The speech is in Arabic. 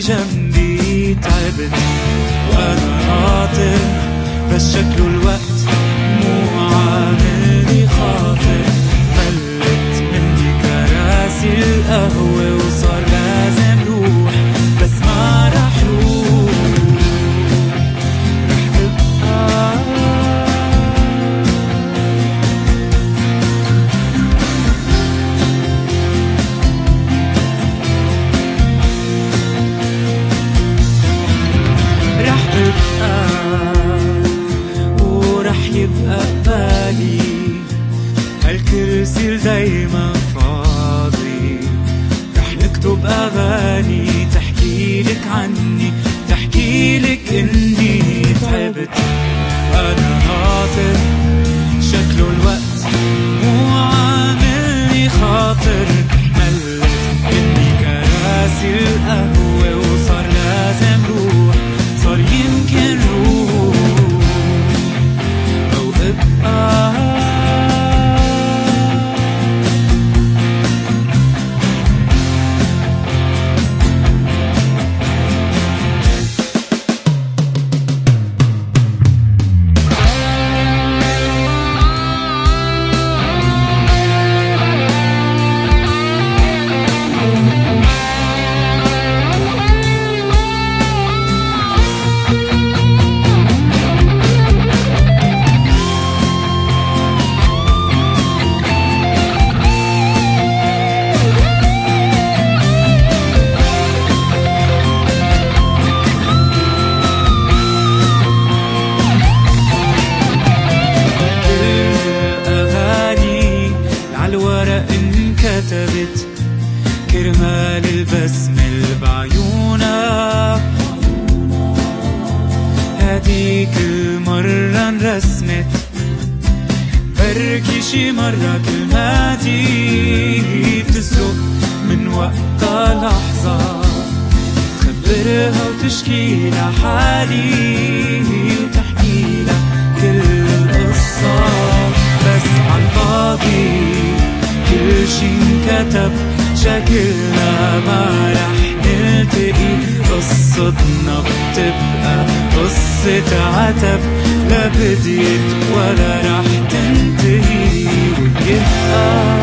جنبي تعبت وأنا ناطر، بس شكله الوقت مو عاملني خاطر. ملت مني كراسي القهوة وصار لازم روح، بس ما رح روح، رح أبقى. رح أبقى ورح يبقى قبالي هالكرسي دايما فاضي. رح نكتب أغاني تحكيلك عني، تحكيلك إني تعبت أنا ناطر، شكله الوقت مو عاملني خاطر. ملت مني كراسي القهوة وصار لازم روح، صار يمكن روح أو أبقى. كتبت كرمال البسمة بعيونها، هديك المرة انرسمت، بركي شي مرة كلماتي بتسرق من وقتها لحظة، تخبرها وتشكيلها حالي وتحكيلها كل القصة. بس عالفاضي كل شي انكتب، شكلنا ما رح نلتقي، قصتنا بتبقى قصة عتب، لا بديت ولا رح تنتهي ويبقى